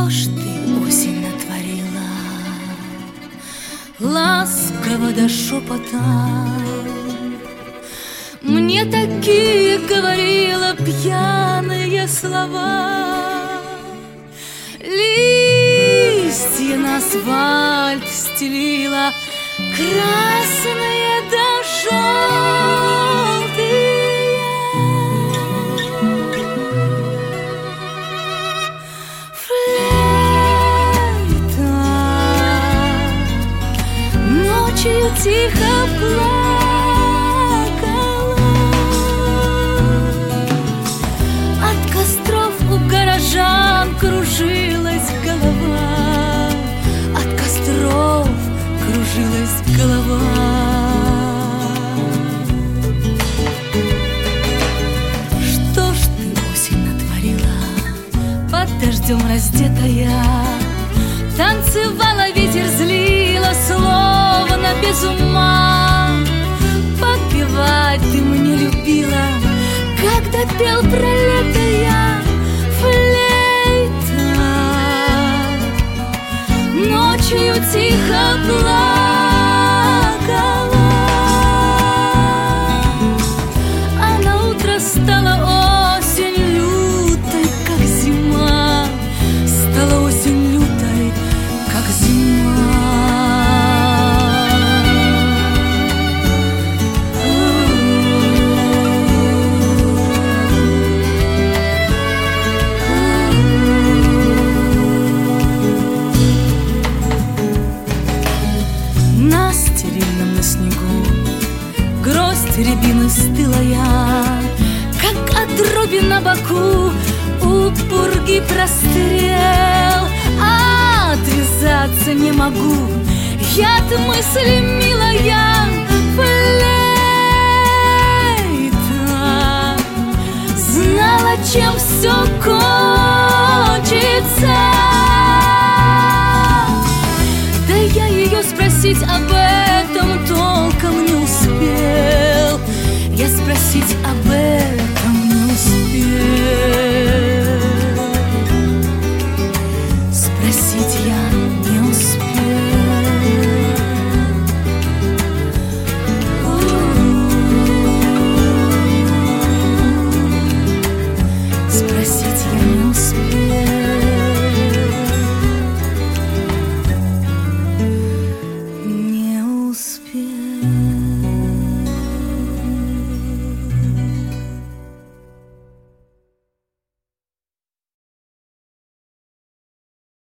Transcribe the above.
Что ж ты, осень, натворила? Ласково до шепота мне такие говорила пьяные слова. Листья на асфальт стелила, красные да желтые. Флейта ночью тихо плакала. От костров у горожан кружилась голова. От костров кружилась голова. Что ж ты, осень, натворила? Под дождем раздетая танцевала, ветер злила, словно без ума. Подпевать ты мне любила, когда пел про лето я. Флейта ночью тихо плакала, а на утро стала осень лютой, как зима. Стала осень лютой, как зима. На стерильном, на снегу гроздь рябины стылая, как отруби на боку у пурги прострел. Отвязаться не могу я от мысли, милая. Флейта знала, чем все кончится. Да я ее спросить об этом толком не успел. Я спросить об